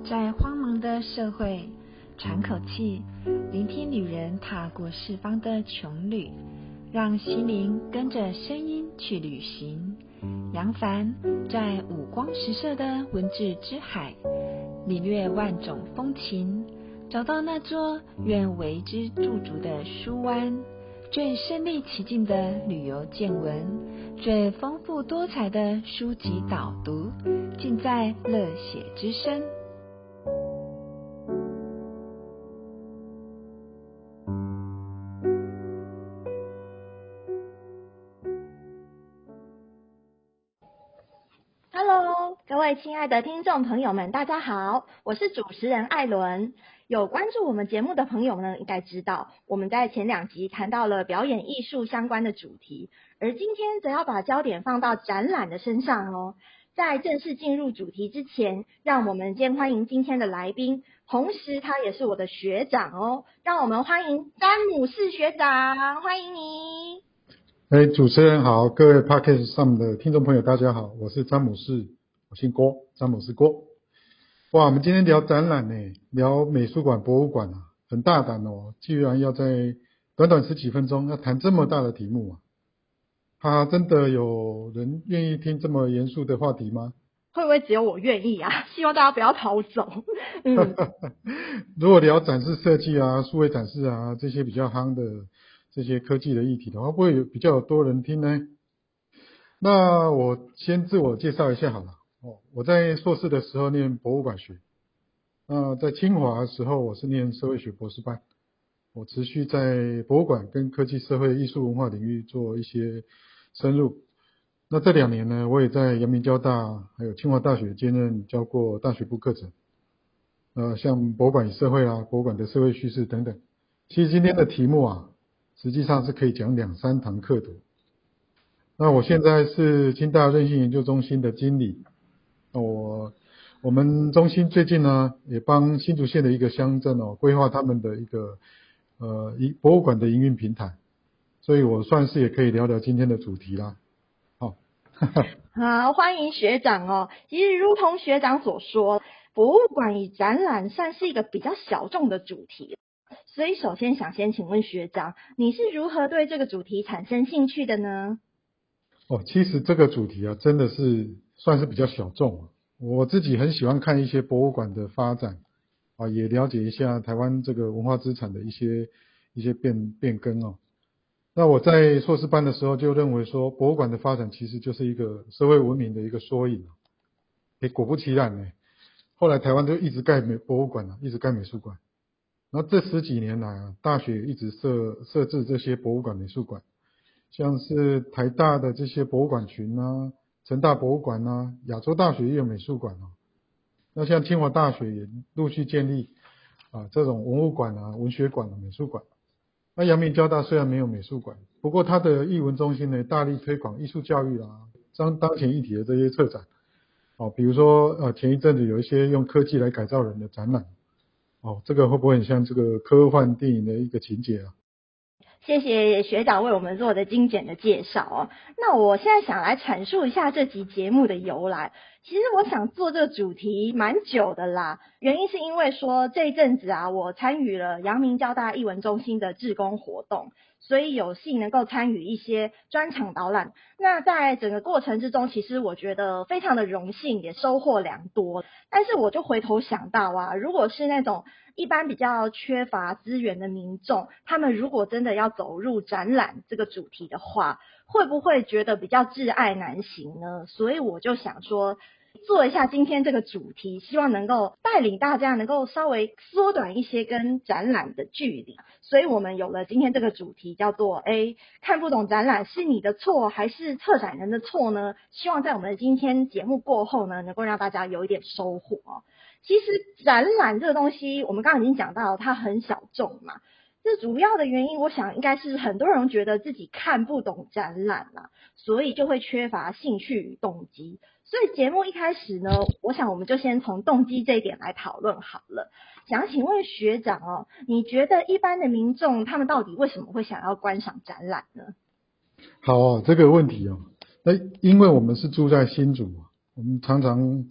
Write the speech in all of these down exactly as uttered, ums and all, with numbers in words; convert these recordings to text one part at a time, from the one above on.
在慌忙的社会喘口气，聆听旅人踏过四方的穷旅，让心灵跟着声音去旅行。杨凡在五光十色的文字之海，领略万种风情，找到那座愿为之驻足的书湾，最身临其境的旅游见闻，最丰富多彩的书籍导读，尽在乐写之声。 Hello，各位亲爱的听众朋友们，大家好，我是主持人艾伦。有关注我们节目的朋友呢，应该知道我们在前两集谈到了表演艺术相关的主题，而今天则要把焦点放到展览的身上哦。在正式进入主题之前，让我们先欢迎今天的来宾，同时他也是我的学长哦。让我们欢迎詹姆士学长，欢迎你。 哎，主持人好，各位 Podcast 上的听众朋友大家好，我是詹姆士，我姓郭，詹姆士郭。哇，我们今天聊展览呢，聊美术馆、博物馆啊，很大胆哦，居然要在短短十几分钟要谈这么大的题目啊！哈，真的有人愿意听这么严肃的话题吗？ 会不会只有我愿意啊？希望大家不要逃走。嗯， 如果聊展示设计啊、数位展示啊这些比较夯的这些科技的议题的话，会不会有比较多人听呢？那我先自我介绍一下好了。哦，我在硕士的时候念博物馆学，那在清华的时候我是念社会学博士班，我持续在博物馆跟科技、社会、艺术、文化领域做一些深入。那这两年呢，我也在阳明交大还有清华大学兼任教过大学部课程，呃，像博物馆与社会啊、博物馆的社会叙事等等。其实今天的题目啊，实际上是可以讲两三堂课的。那我现在是清大韧性研究中心的经理，我我们中心最近呢也帮新竹县的一个乡镇哦规划他们的一个呃一博物馆的营运平台，所以我算是也可以聊聊今天的主题啦。好， 好，欢迎学长哦。其实如同学长所说，博物馆与展览算是一个比较小众的主题，所以首先想先请问学长，你是如何对这个主题产生兴趣的呢？ 哦，其实这个主题啊，真的是算是比较小众啊。我自己很喜欢看一些博物馆的发展啊，也了解一下台湾这个文化资产的一些一些变变更哦。那我在硕士班的时候就认为说，博物馆的发展其实就是一个社会文明的一个缩影啊。诶，果不其然呢，后来台湾就一直盖美博物馆啊，一直盖美术馆。然后这十几年来啊，大学一直设设置这些博物馆、美术馆。像是台大的这些博物馆群啊，成大博物馆啊，亚洲大学也有美术馆啊。那像清华大学也陆续建立啊这种文物馆啊、文学馆啊、美术馆。那阳明交大虽然没有美术馆，不过它的艺文中心呢，大力推广艺术教育啦、啊，当当前议题的这些策展。哦，比如说呃前一阵子有一些用科技来改造人的展览。哦，这个会不会很像这个科幻电影的一个情节啊？ 谢谢学长为我们做的精简的介绍哦。那我现在想来阐述一下这集节目的由来。其实我想做这个主题蛮久的啦，原因是因为说这一阵子啊，我参与了阳明交大艺文中心的志工活动，所以有幸能够参与一些专场导览。那在整个过程之中，其实我觉得非常的荣幸，也收获良多。但是我就回头想到啊，如果是那种一般比较缺乏资源的民众，他们如果真的要走入展览这个主题的话，会不会觉得比较窒碍难行呢？所以我就想说，做一下今天这个主题，希望能够带领大家能够稍微缩短一些跟展览的距离。所以我们有了今天这个主题，叫做诶，看不懂展览是你的错还是策展人的错呢？希望在我们今天节目过后呢，能够让大家有一点收获哦。其实展览这个东西，我们刚刚已经讲到它很小众嘛，这主要的原因，我想应该是很多人觉得自己看不懂展览啦，所以就会缺乏兴趣与动机。所以节目一开始呢，我想我们就先从动机这一点来讨论好了。想请问学长哦，你觉得一般的民众他们到底为什么会想要观赏展览呢？ 好哦，这个问题哦，那因为我们是住在新竹，我们常常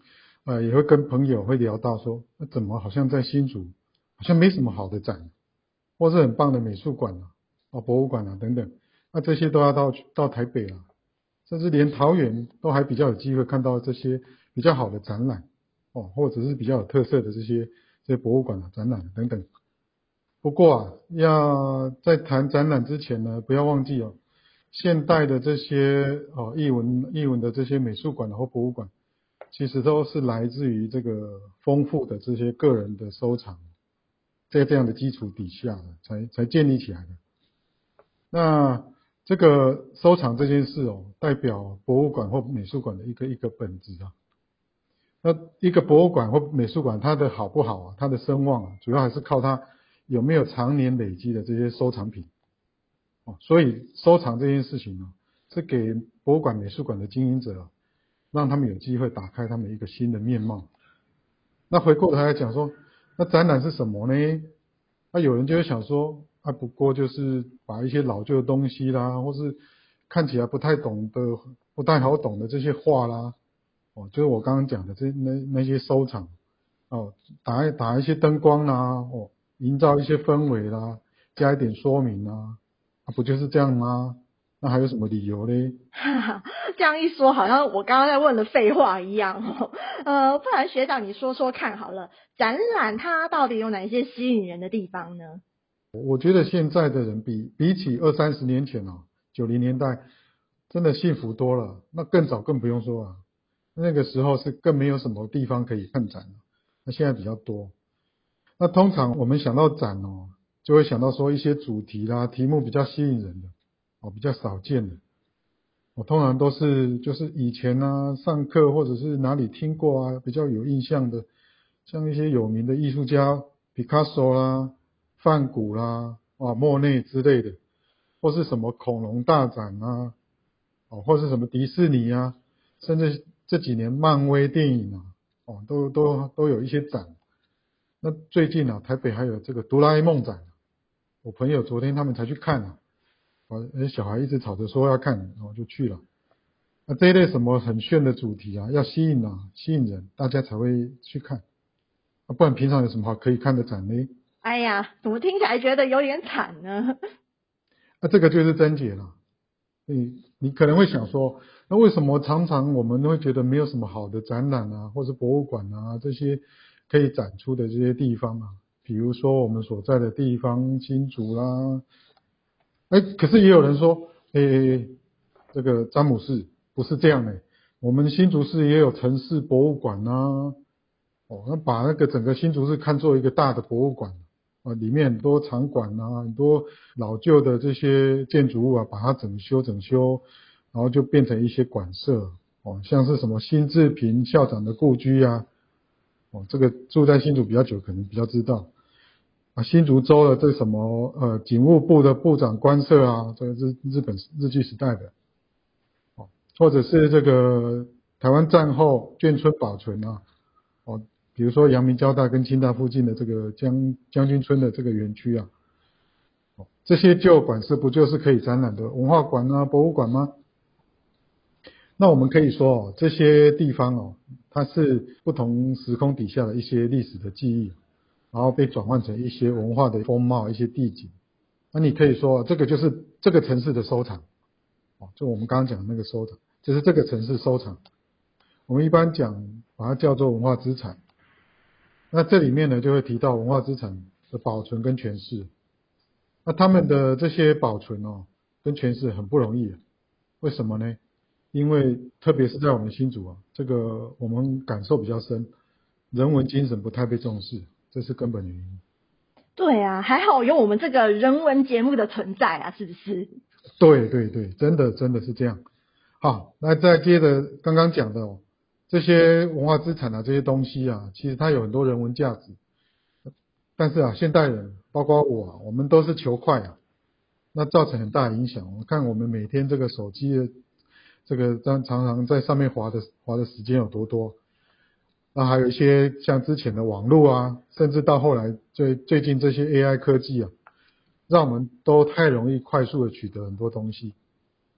呃也会跟朋友会聊到说，那怎么好像在新竹好像没什么好的展，或是很棒的美术馆啊、哦博物馆啊等等，那这些都要到到台北啊，甚至连桃园都还比较有机会看到这些比较好的展览哦，或者是比较有特色的这些这些博物馆啊、展览等等。不过啊，要在谈展览之前呢，不要忘记哦，现代的这些哦艺文艺文的这些美术馆或博物馆，其实都是来自于这个丰富的这些个人的收藏，在这样的基础底下才才建立起来的。那这个收藏这件事哦，代表博物馆或美术馆的一个一个本质啊。那一个博物馆或美术馆，它的好不好啊，它的声望啊，主要还是靠它有没有常年累积的这些收藏品。哦，所以收藏这件事情呢，是给博物馆、美术馆的经营者，让他们有机会打开他们一个新的面貌。那回过头来讲说，那展览是什么呢？那有人就会想说，啊，不过就是把一些老旧的东西啦，或是看起来不太懂的、不太好懂的这些画啦，哦，就是我刚刚讲的这那那些收藏，哦，打打一些灯光啦，哦，营造一些氛围啦，加一点说明啦，啊，不就是这样吗？那还有什么理由嘞？ 哈哈，这样一说，好像我刚刚在问的废话一样哦。呃，不然学长你说说看好了，展览它到底有哪一些吸引人的地方呢？ 我觉得现在的人比比起二三十年前哦，九零年代真的幸福多了。那更早更不用说啊，那个时候是更没有什么地方可以看展，那现在比较多。那通常我们想到展哦，就会想到说一些主题啦、题目比较吸引人的哦，比较少见的。我通常都是就是以前啊上课或者是哪里听过啊比较有印象的，像一些有名的艺术家，毕卡索啦、梵谷啦、啊莫内之类的，或是什么恐龙大展啊，哦或是什么迪士尼啊，甚至这几年漫威电影啊，哦都都都有一些展。那最近啊台北还有这个哆啦 A 梦展，我朋友昨天他们才去看啊，我小孩一直吵着说要看，然后就去了。那这一类什么很炫的主题啊，要吸引啊，吸引人，大家才会去看。啊，不然平常有什么好可以看的展呢？ 哎呀，怎么听起来觉得有点惨呢？ 那、啊、这个就是症结了。你你可能会想说，那为什么常常我们会觉得没有什么好的展览啊，或是博物馆啊这些可以展出的这些地方啊？比如说我们所在的地方新竹啦，哎，可是也有人说，哎，这个詹姆士不是这样的，我们新竹市也有城市博物馆啊，哦，那把那个整个新竹市看作一个大的博物馆啊，里面很多场馆啊，很多老旧的这些建筑物啊，把它整修整修，然后就变成一些馆舍哦，像是什么辛志平校长的故居啊，哦，这个住在新竹比较久，可能比较知道啊，新竹州的这什么呃警务部的部长官舍啊，这个日日本日据时代的哦，或者是这个台湾战后眷村保存啊。哦，比如说阳明交大跟清大附近的这个将将军村的这个园区啊，哦，这些旧馆舍不就是可以展览的文化馆啊、博物馆吗？那我们可以说哦，这些地方哦，它是不同时空底下的一些历史的记忆，然后被转换成一些文化的风貌、一些地景。那你可以说，这个就是这个城市的收藏，哦，就我们刚刚讲的那个收藏，就是这个城市收藏。我们一般讲把它叫做文化资产。那这里面呢，就会提到文化资产的保存跟诠释。那他们的这些保存哦，跟诠释很不容易。为什么呢？因为特别是在我们新竹啊，这个我们感受比较深，人文精神不太被重视，这是根本原因。 对啊，还好有我们这个人文节目的存在啊，是不是？ 对对对，真的真的是这样。好，那再接着刚刚讲的哦，这些文化资产啊，这些东西啊，其实它有很多人文价值。但是啊，现代人包括我啊，我们都是求快啊，那造成很大影响。我看我们每天这个手机的这个常常常在上面滑的滑的时间有多多，那还有一些像之前的网络啊，甚至到后来最最近这些 A I 科技啊，让我们都太容易快速的取得很多东西。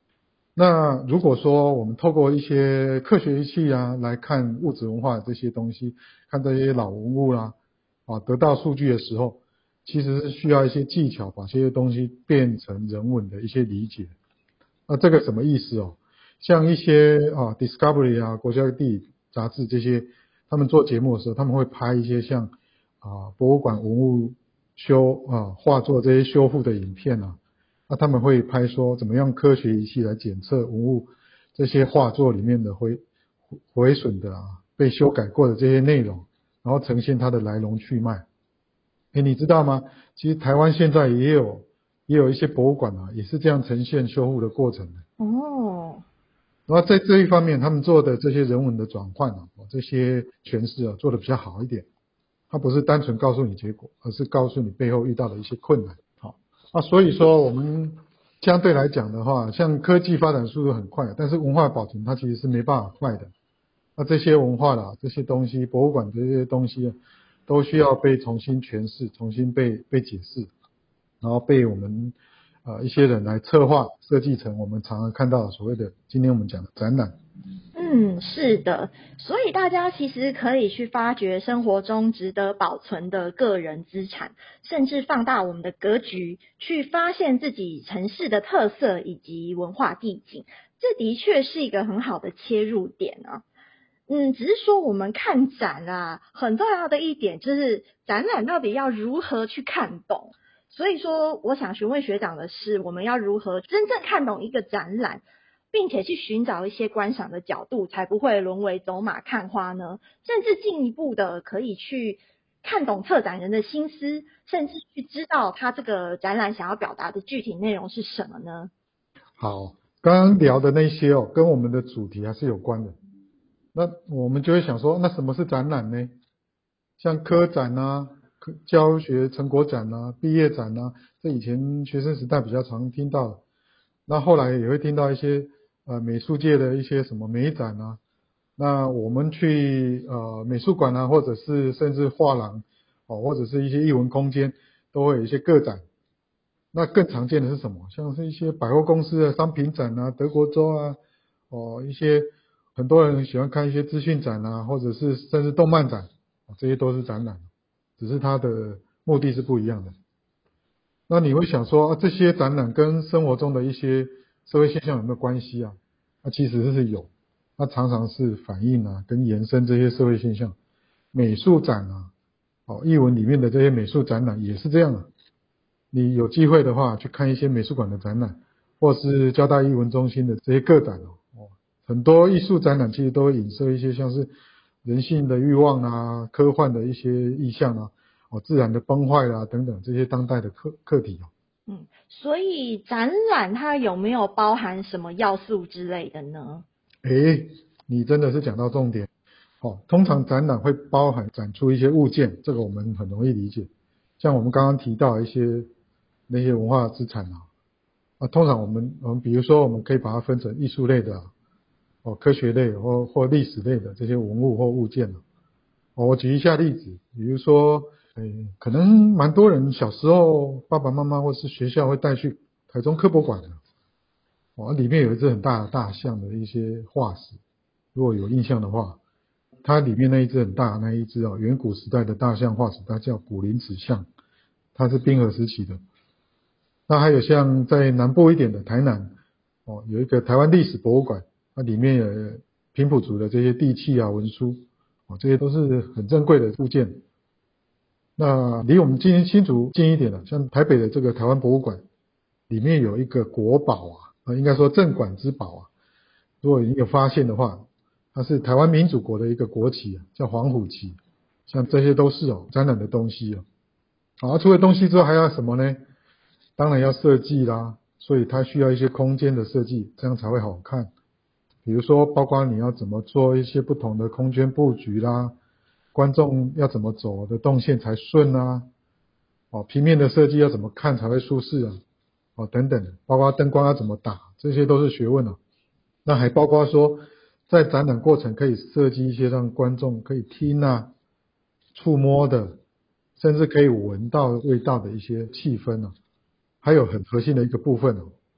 那如果说我们透过一些科学仪器啊来看物质文化这些东西，看这些老文物啦、啊，得到数据的时候，其实是需要一些技巧把这些东西变成人文的一些理解。那这个什么意思哦？像一些啊 Discovery 啊、国家地理杂志这些，他们做节目的时候，他们会拍一些像啊博物馆文物修啊画作这些修复的影片啊。那他们会拍说怎么样科学仪器来检测文物这些画作里面的毁毁损的啊被修改过的这些内容，然后呈现它的来龙去脉。诶，你知道吗？其实台湾现在也有也有一些博物馆啊，也是这样呈现修复的过程的。 哦， 然后在这一方面，他们做的这些人文的转换啊，这些诠释啊，做的比较好一点。它不是单纯告诉你结果，而是告诉你背后遇到的一些困难。好，那所以说我们相对来讲的话，像科技发展速度很快，但是文化保存它其实是没办法快的。那这些文化啦，这些东西，博物馆这些东西，都需要被重新诠释，重新被被解释，然后被我们呃一些人来策划设计成我们常常看到的所谓的今天我们讲的展览。 嗯，是的，所以大家其实可以去发掘生活中值得保存的个人资产，甚至放大我们的格局，去发现自己城市的特色以及文化地景。这的确是一个很好的切入点啊。嗯，只是说我们看展啊，很重要的一点就是展览到底要如何去看懂。所以说，我想询问学长的是，我们要如何真正看懂一个展览，并且去寻找一些观赏的角度，才不会沦为走马看花呢？甚至进一步的可以去看懂策展人的心思，甚至去知道他这个展览想要表达的具体内容是什么呢？ 好，刚刚聊的那些哦，跟我们的主题还是有关的。那我们就会想说，那什么是展览呢？像科展啊、科教学成果展啊、毕业展啊，这以前学生时代比较常听到的。那后来也会听到一些呃美术界的一些什么美展啊。那我们去呃美术馆啊，或者是甚至画廊哦，或者是一些艺文空间，都会有一些个展。那更常见的是什么？像是一些百货公司的商品展啊、德国周啊，哦，一些很多人喜欢看一些资讯展啊，或者是甚至动漫展，这些都是展览，只是它的目的是不一样的。那你会想说，啊，这些展览跟生活中的一些社会现象有没有关系啊？那其实是有，它常常是反映啊，跟延伸这些社会现象。美术展啊，哦，艺文里面的这些美术展览也是这样啊。你有机会的话，去看一些美术馆的展览，或是交大艺文中心的这些个展哦，很多艺术展览其实都会影射一些像是人性的欲望啊、科幻的一些意象啊、哦自然的崩坏啊等等这些当代的课课题哦。 嗯，所以展览它有没有包含什么要素之类的呢？ 诶，你真的是讲到重点哦。通常展览会包含展出一些物件，这个我们很容易理解。像我们刚刚提到一些那些文化资产啊，啊，通常我们我们比如说我们可以把它分成艺术类的啊哦，科学类或或历史类的这些文物或物件啊。哦，我举一下例子，比如说，诶，可能蛮多人小时候爸爸妈妈或是学校会带去台中科博馆的，哦，里面有一只很大的大象的一些化石，如果有印象的话，它里面那一只很大的那一只哦，远古时代的大象化石，它叫古林齿象，它是冰河时期的。那还有像在南部一点的台南，哦，有一个台湾历史博物馆，那里面有平埔族的这些地契啊、文书，哦，这些都是很珍贵的物件。那离我们近新竹近一点的，像台北的这个台湾博物馆，里面有一个国宝啊，呃，应该说镇馆之宝啊。如果你有发现的话，它是台湾民主国的一个国旗啊，叫黄虎旗。像这些都是哦展览的东西哦。好，除了东西之后还要什么呢？当然要设计啦，所以它需要一些空间的设计，这样才会好看。比如说，包括你要怎么做一些不同的空间布局啦，观众要怎么走的动线才顺啊，哦，平面的设计要怎么看才会舒适啊，哦，等等，包括灯光要怎么打，这些都是学问啊。那还包括说，在展览过程可以设计一些让观众可以听啊、触摸的，甚至可以闻到味道的一些气氛啊。还有很核心的一个部分哦，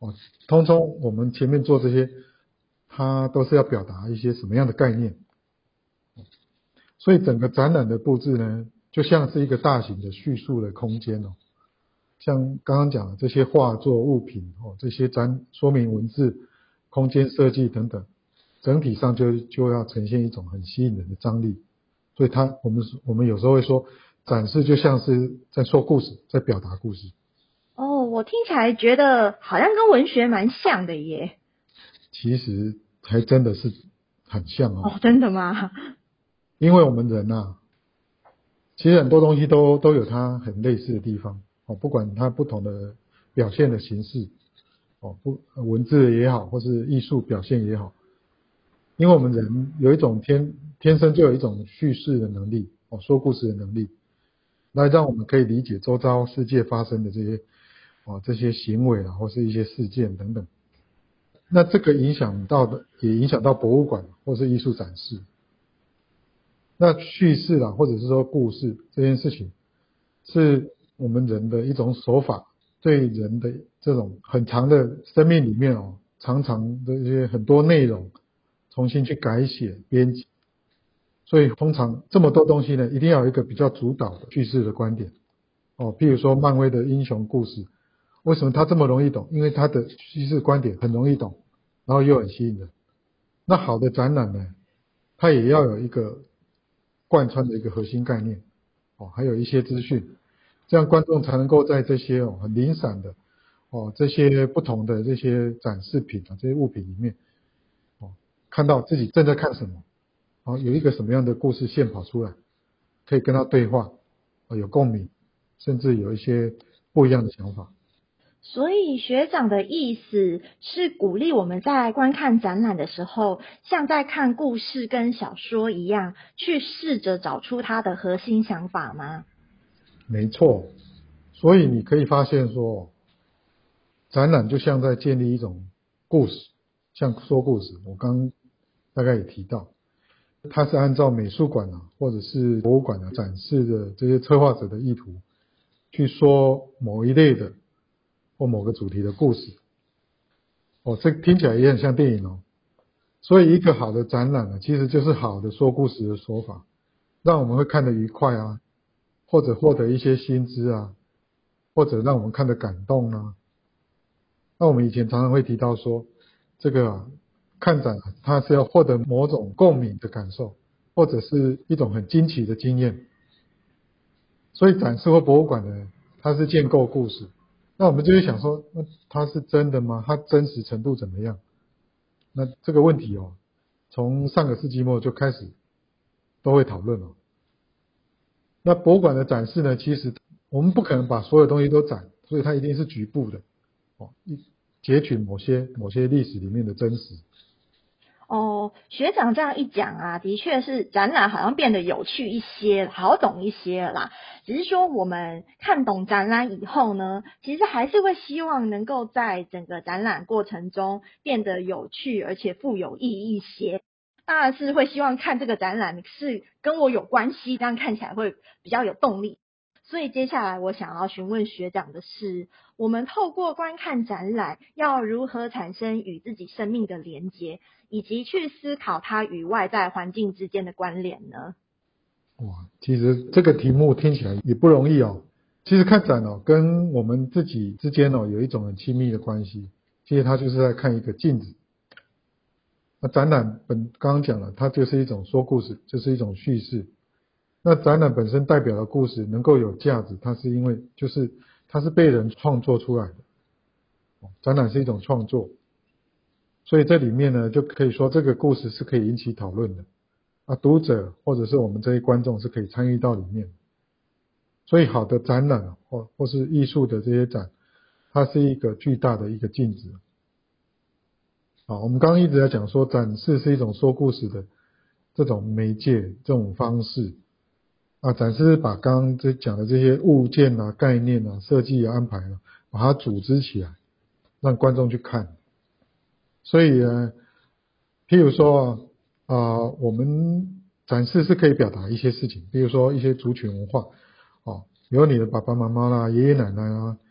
哦，通通我们前面做这些，它都是要表达一些什么样的概念。所以整个展览的布置呢，就像是一个大型的叙述的空间哦。像刚刚讲的这些画作、物品哦，这些展说明文字、空间设计等等，整体上就就要呈现一种很吸引人的张力。所以它我们我们有时候会说，展示就像是在说故事，在表达故事。 哦，我听起来觉得好像跟文学蛮像的耶。 其实还真的是很像哦。 哦，真的吗？ 因为我们人啊，其实很多东西都都有它很类似的地方哦，不管它不同的表现的形式哦，不文字也好，或是艺术表现也好，因为我们人有一种天天生就有一种叙事的能力哦，说故事的能力，来让我们可以理解周遭世界发生的这些哦这些行为啊，或是一些事件等等。那这个影响到的，也影响到博物馆或是艺术展示。那叙事啦，或者是说故事这件事情，是我们人的一种手法，对人的这种很长的生命里面哦，常常的一些很多内容重新去改写编辑。所以通常这么多东西呢，一定要有一个比较主导的叙事的观点哦。譬如说漫威的英雄故事，为什么它这么容易懂？因为它的叙事观点很容易懂，然后又很吸引人。那好的展览呢，它也要有一个贯穿的一个核心概念哦，还有一些资讯，这样观众才能够在这些哦很零散的哦这些不同的这些展示品啊这些物品里面哦，看到自己正在看什么，哦有一个什么样的故事线跑出来，可以跟他对话，哦有共鸣，甚至有一些不一样的想法。 所以学长的意思是鼓励我们在观看展览的时候，像在看故事跟小说一样，去试着找出它的核心想法吗？ 没错，所以你可以发现说，展览就像在建立一种故事，像说故事。我刚大概也提到，它是按照美术馆啊，或者是博物馆啊展示的这些策划者的意图，去说某一类的或某个主题的故事。哦，这听起来也很像电影哦。所以一个好的展览呢，其实就是好的说故事的说法，让我们会看得愉快啊，或者获得一些新知啊，或者让我们看得感动啊。那我们以前常常会提到说，这个啊看展啊，它是要获得某种共鸣的感受，或者是一种很惊奇的经验。所以展示或博物馆呢，它是建构故事。那我们就会想说，那它是真的吗？它真实程度怎么样？那这个问题哦，从上个世纪末就开始都会讨论了。那博物馆的展示呢，其实我们不可能把所有东西都展，所以它一定是局部的哦，一截取某些某些历史里面的真实。 哦，学长这样一讲啊，的确是展览好像变得有趣一些，好懂一些了啦。只是说我们看懂展览以后呢，其实还是会希望能够在整个展览过程中变得有趣，而且富有意义一些。当然是会希望看这个展览是跟我有关系，这样看起来会比较有动力。所以接下来我想要询问学长的是，我们透过观看展览，要如何产生与自己生命的连结，以及去思考它与外在环境之间的关联呢？ 哇，其实这个题目听起来也不容易哦。其实看展哦，跟我们自己之间哦有一种很亲密的关系。其实它就是在看一个镜子。那展览本刚刚讲了，它就是一种说故事，就是一种叙事。那展览本身代表的故事能够有价值，它是因为就是它是被人创作出来的。展览是一种创作，所以这里面呢就可以说这个故事是可以引起讨论的啊，读者或者是我们这些观众是可以参与到里面。所以好的展览或或是艺术的这些展，它是一个巨大的一个镜子。啊，我们刚刚一直在讲说展示是一种说故事的这种媒介这种方式啊，展示把刚刚这讲的这些物件啊、概念啊、设计啊、安排啊，把它组织起来，让观众去看。所以呢，譬如说啊、呃，我们展示是可以表达一些事情，比如说一些族群文化，哦，有你的爸爸妈妈啦、爷爷奶奶啦，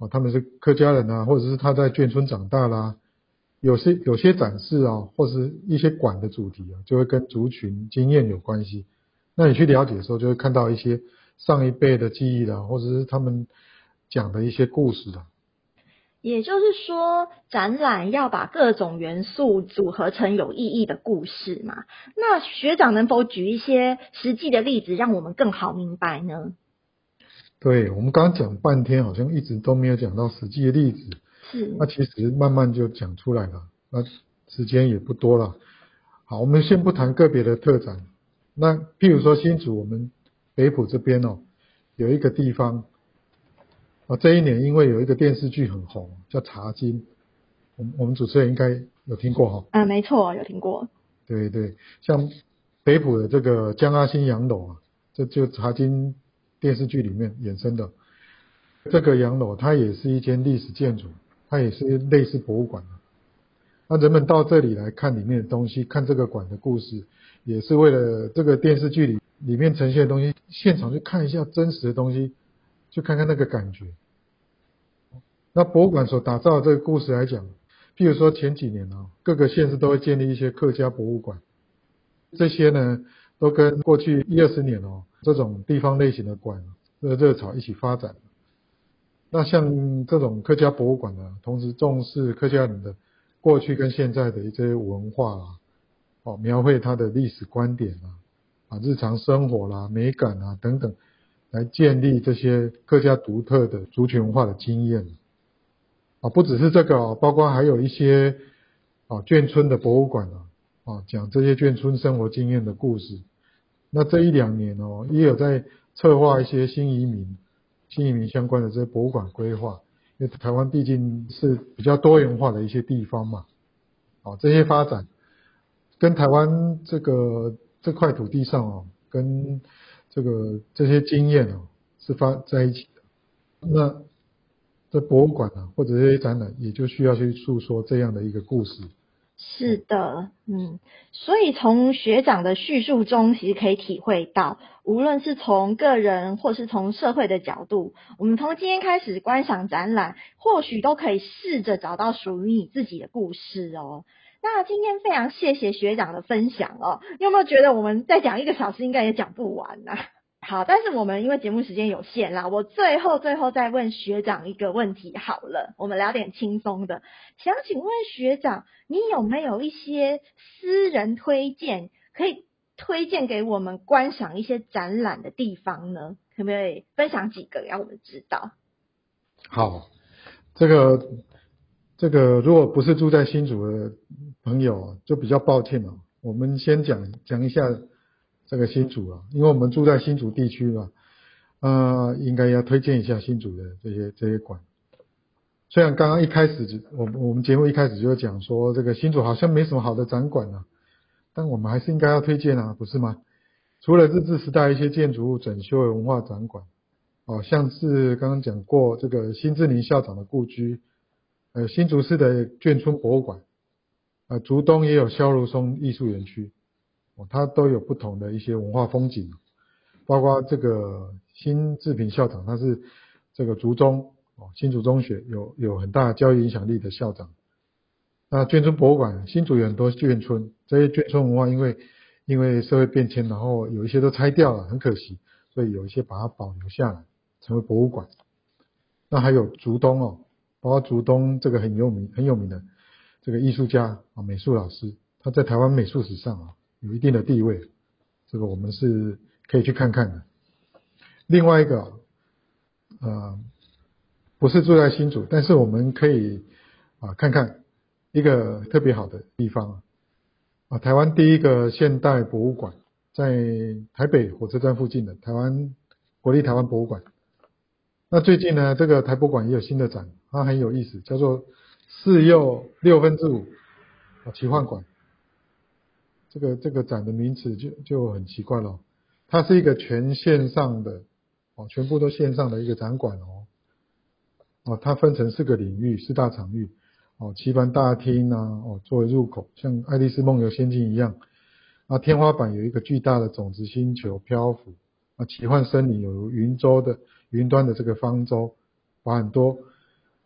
哦，他们是客家人啊，或者是他在眷村长大啦，有些有些展示啊，或是一些馆的主题啊，就会跟族群经验有关系。那你去了解的时候，就会看到一些上一辈的记忆啦，或者是他们讲的一些故事啦。 也就是说，展览要把各种元素组合成有意义的故事嘛。那学长能否举一些实际的例子，让我们更好明白呢？ 对，我们刚刚讲半天，好像一直都没有讲到实际的例子。 是。 那其实慢慢就讲出来了，那时间也不多了。好，我们先不谈个别的特展。那譬如说新竹，我们北埔这边哦，有一个地方啊，这一年因为有一个电视剧很红，叫《茶经》，我们我们主持人应该有听过哈。 嗯，没错，有听过。 对对，像北埔的这个江阿新洋楼啊，这就《茶经》电视剧里面衍生的。这个洋楼它也是一间历史建筑，它也是类似博物馆的。那人们到这里来看里面的东西，看这个馆的故事，也是为了这个电视剧里里面呈现的东西，现场去看一下真实的东西，去看看那个感觉。那博物馆所打造的这个故事来讲，譬如说前几年啊，各个县市都会建立一些客家博物馆，这些呢都跟过去一二十年哦这种地方类型的馆的热潮一起发展。那像这种客家博物馆呢，同时重视客家人的过去跟现在的一些文化啊，哦，描绘他的历史观点啊，啊，日常生活啦、美感啊等等，来建立这些客家独特的族群文化的经验。啊，不只是这个哦，包括还有一些啊眷村的博物馆啊，啊讲这些眷村生活经验的故事。那这一两年哦，也有在策划一些新移民、新移民相关的这些博物馆规划，因为台湾毕竟是比较多元化的一些地方嘛，啊这些发展跟台湾这个这块土地上哦，跟这个这些经验哦是发在一起的。那这博物馆啊，或者这些展览，也就需要去诉说这样的一个故事。 是的，嗯，所以从学长的叙述中，其实可以体会到，无论是从个人或是从社会的角度，我们从今天开始观赏展览，或许都可以试着找到属于你自己的故事哦。那今天非常谢谢学长的分享哦，你有没有觉得我们再讲一个小时应该也讲不完呢、啊？好，但是我们因为节目时间有限啦，我最后最后再问学长一个问题好了，我们聊点轻松的。想请问学长，你有没有一些私人推荐，可以推荐给我们观赏一些展览的地方呢？可不可以分享几个让我们知道？ 好，这个这个如果不是住在新竹的朋友，就比较抱歉了。我们先讲讲一下这个新竹啊，因为我们住在新竹地区嘛，呃，应该要推荐一下新竹的这些这些馆。虽然刚刚一开始我们我们节目一开始就讲说这个新竹好像没什么好的展馆啊，但我们还是应该要推荐啊，不是吗？除了日治时代一些建筑物整修的文化展馆，哦，像是刚刚讲过这个辛志宁校长的故居，呃，新竹市的眷村博物馆，呃，竹东也有萧如松艺术园区，哦，它都有不同的一些文化风景，包括这个辛志平校长，他是这个竹中哦新竹中学有有很大教育影响力的校长。那眷村博物馆，新竹有很多眷村，这些眷村文化因为因为社会变迁，然后有一些都拆掉了，很可惜，所以有一些把它保留下来，成为博物馆。那还有竹东哦，包括竹东这个很有名很有名的这个艺术家啊，美术老师，他在台湾美术史上啊有一定的地位，这个我们是可以去看看的。另外一个呃，不是住在新竹，但是我们可以啊看看一个特别好的地方啊，台湾第一个现代博物馆在台北火车站附近的台湾国立台湾博物馆。那最近呢，这个台博馆也有新的展，它很有意思，叫做四又六分之五啊奇幻馆。这个这个展的名词就就很奇怪了，它是一个全线上的哦，全部都线上的一个展馆哦。哦，它分成四个领域，四大场域哦，棋盘大厅啊，哦作为入口，像爱丽丝梦游仙境一样。啊，天花板有一个巨大的种子星球漂浮，啊，奇幻森林有云洲的云端的这个方舟，把很多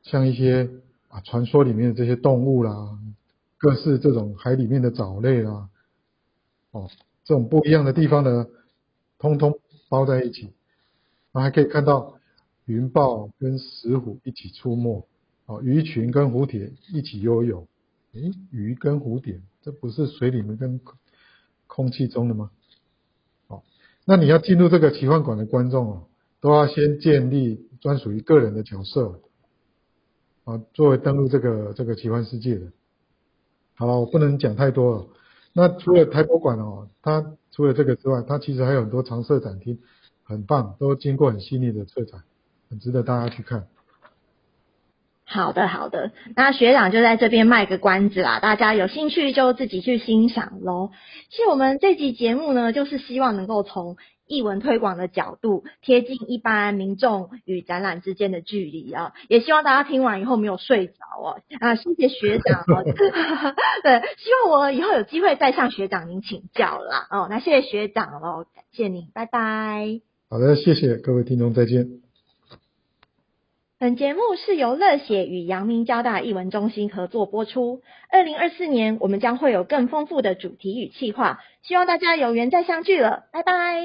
像一些啊传说里面的这些动物啦，各式这种海里面的藻类啦，哦，这种不一样的地方呢，通通包在一起。然后还可以看到云豹跟石虎一起出没，哦，鱼群跟蝴蝶一起游泳。诶，鱼跟蝴蝶，这不是水里面跟空气中的吗？哦，那你要进入这个奇幻馆的观众哦，都要先建立专属于个人的角色啊，作为登入这个这个奇幻世界的。好了，我不能讲太多了。那除了台博馆哦，它除了这个之外，它其实还有很多常设展厅，很棒，都经过很细腻的策展，很值得大家去看。 好的，好的，那学长就在这边卖个关子啦，大家有兴趣就自己去欣赏咯。其实我们这集节目呢，就是希望能够从艺文推广的角度，贴近一般民众与展览之间的距离啊，也希望大家听完以后没有睡着哦。啊，谢谢学长哦，对，希望我以后有机会再向学长您请教啦。哦，那谢谢学长咯，感谢您，拜拜。 好的，谢谢各位听众，再见。 本节目是由乐血与阳明交大艺文中心合作播出。二零二四年，我们将会有更丰富的主题与企划，希望大家有缘再相聚了，拜拜。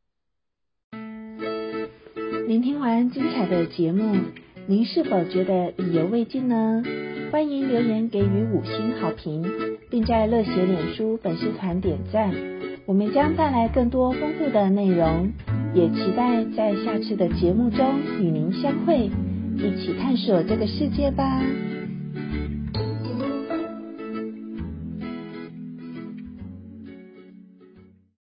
聆听完精彩的节目，您是否觉得意犹未尽呢？欢迎留言给予五星好评，并在乐血脸书粉丝团点赞。我们将带来更多丰富的内容，也期待在下次的节目中与您相会，一起探索这个世界吧。